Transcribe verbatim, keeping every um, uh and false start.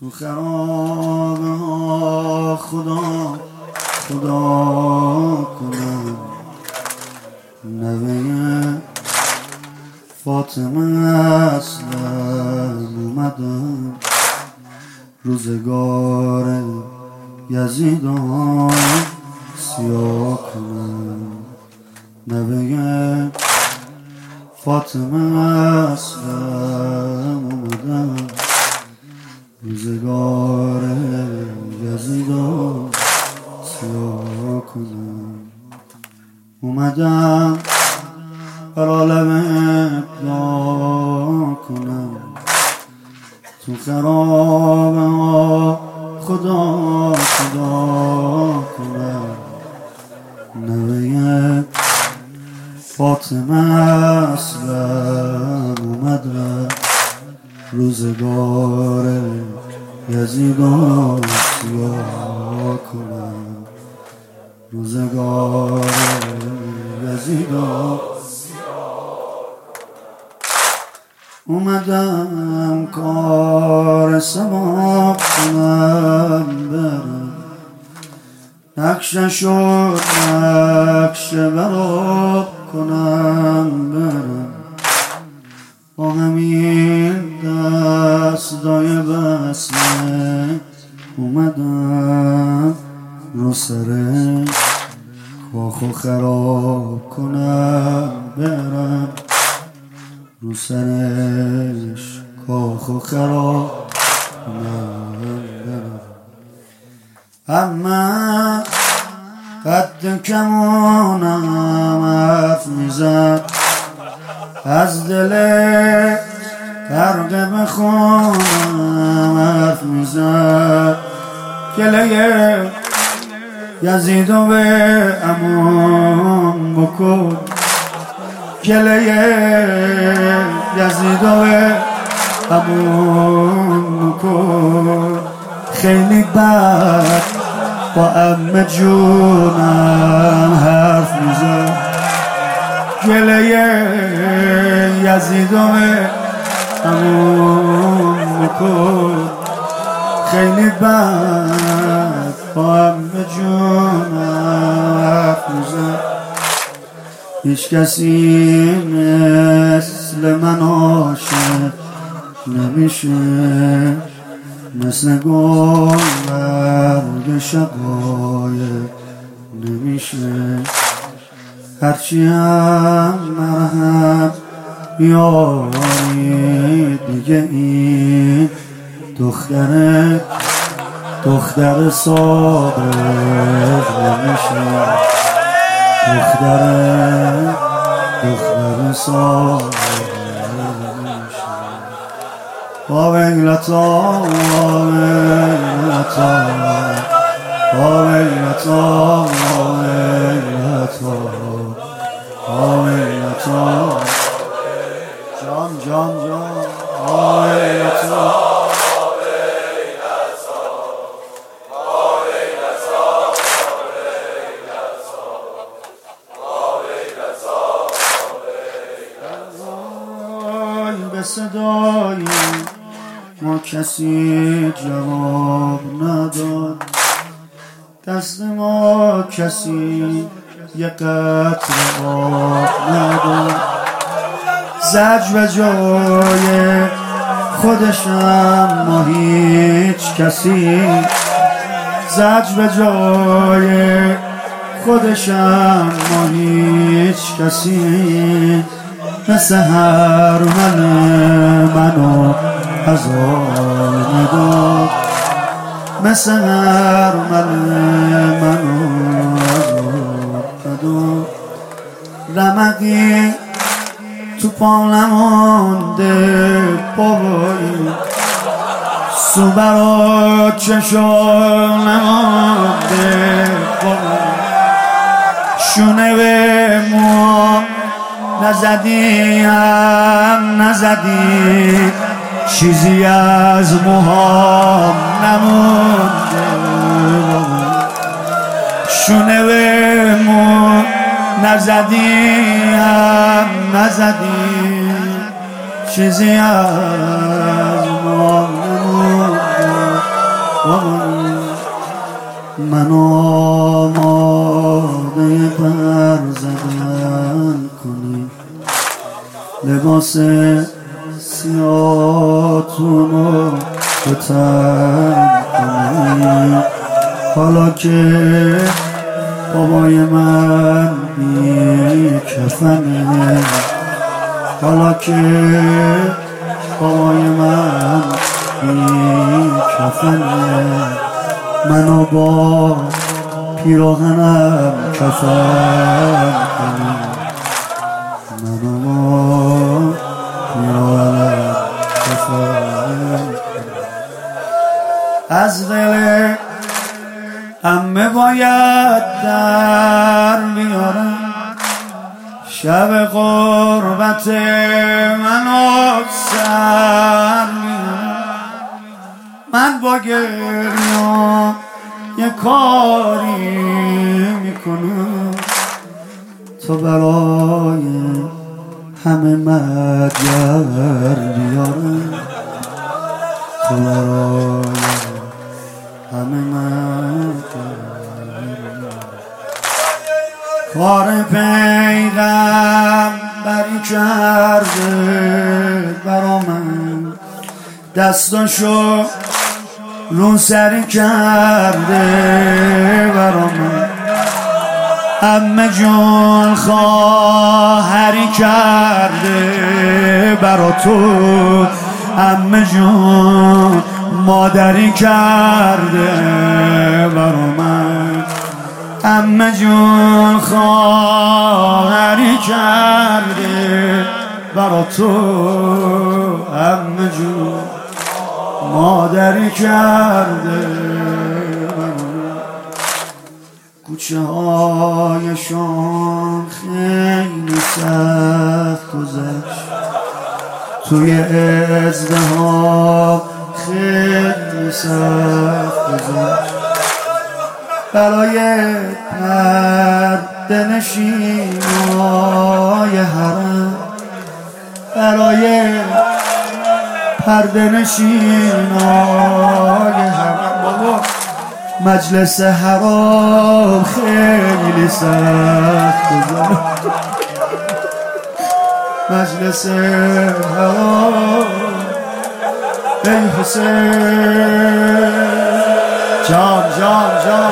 تو خرابه ها خدا خدا کنم نوه فاطمه اسلم اومدم روزگار یزیدان سیاه کنم نوه فاطمه اسلم اومدم روزگار یزیدان سیاه کنم اومدم بر عالم ابداع کنم تو خرابه ها خدا خدا کنم نوه فاطمه اسلم اومدم روزگار یزیدان سیاه کنم روزگار یزیدان اومدم کار ثواب کنم برم نقشه شد نقشه براب کنم برم با همین دستای بسمه اومدم رو سر کاخ و خراب کنم برم رو سرش کاخ و خراب کنم برم اما قد کمونم حرف میزد از دل غرقه بخونم حرف میزد گله یزید و به امان بکن گله یزید و به امان بکن خیلی بد با عمه جونم حرف میزد گله یزید و به امان بکن خیلی بد با عمه جونم حرف میزد هیچ کسی مثل من عاشق نمیشه مثل گل برگ شقایق نمیشه هرچی هم مرهم یاری دیگه این دختر دختر صادق نمیشه دختر دختر صادق نمیشه با ویلتا با ویلتا با ویلتا با ویلتا با ویلتا جان جان جان با ویلتا به صدای ما کسی جواب نداد دست ما کسی یه قطره آب نداد زج به جای خودشم ما هیچ کسی زج به جای خودشم ما هیچ کسی مثل هر من منو هزار نداد مثل هر من منو هزار نداد رمقی تو پا نمونده بابایی سو برا چشا نمونده بابایی شونه به موام نزدی هم نزدی چیزی از موهام نمونده شونه به مو نزدی هم نزدی چیزی از موهام نمونده بابایی من آماده پر زدن کنی لباس سیاه‌تونو به تن کنی حالا که بابای من بی کفنه حالا که بابای من بی کفنه منو با پیراهنم کفن کنی منو با پیراهنم کفن از دل عمه باید در بیارم شب غربت منو سر میارم من با گریام یه کاری میکنم تا برای همه مگر بیارم تا برای همه مگر کار پیغمبری کرده برا من دستاشو رو سری کرده برا من عمه جون خواهری کرده برا تو عمه جون مادری کرده برا من عمه جون خواهری کرده برا تو عمه جون مادری کرده کوچه هایشان خیلی سخت گذشت توی ازدحام خیلی سخت گذشت برای پرده نشینای حرم برای پرده نشینای حرم بابا مجلس حرام خیلی سخت گذشت مجلس حرام ای حسین جان جان جان